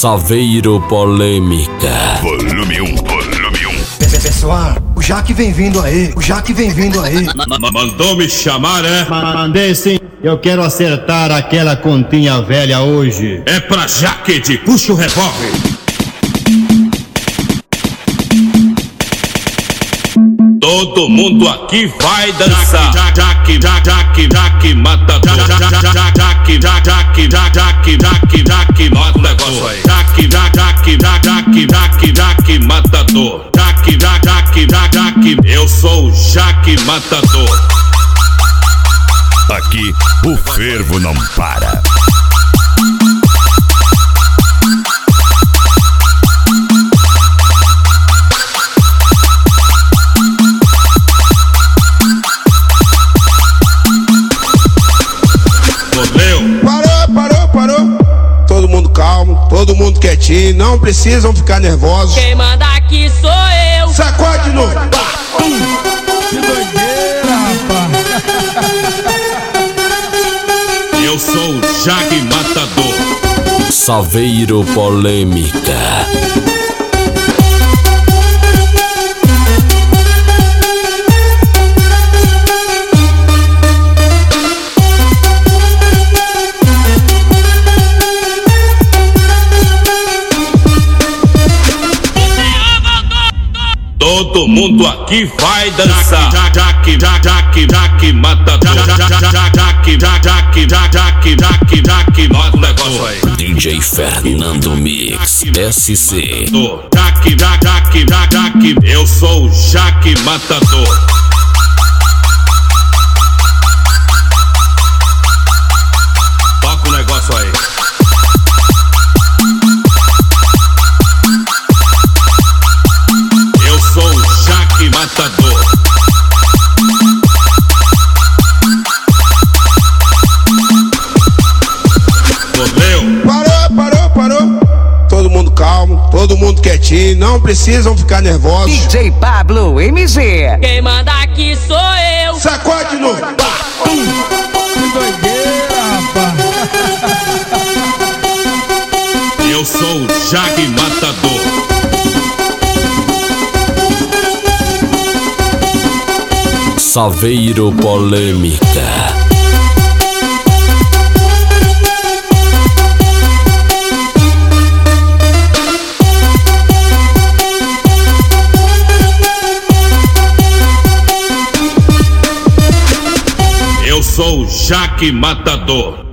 Saveiro Polêmica. Volume 1, volume 1. Pessoal, o Jaque vem vindo aí, Mandou me chamar, é? Mandei sim, eu quero acertar aquela continha velha hoje. É pra Jaquete, puxa o revólver. Todo mundo aqui vai dançar. Jaque matador. Jaque mata o negócio aí. Jaque matador. Jaque, eu sou o Jaque matador. Aqui o fervo não para. Parou. Todo mundo calmo, todo mundo quietinho, não precisam ficar nervosos. Quem manda aqui sou eu. Sacode de novo. Que doideira, rapaz. Eu sou o Jaque matador. Saveiro Polêmica. Todo mundo aqui vai dançar. Jaque matador. Jaque mata o negócio aí. DJ Fernando Mix SC. Jaque, eu sou o Jaque matador. Toca o negócio aí. Eu sou o Jaque matador. Parou. Todo mundo calmo, todo mundo quietinho, não precisam ficar nervosos. DJ Pablo MG. Quem manda aqui sou eu. Sacode de novo. Que doideira, rapaz. Eu sou o Jaque matador. Saveiro Polêmica. Eu sou o Jaque matador.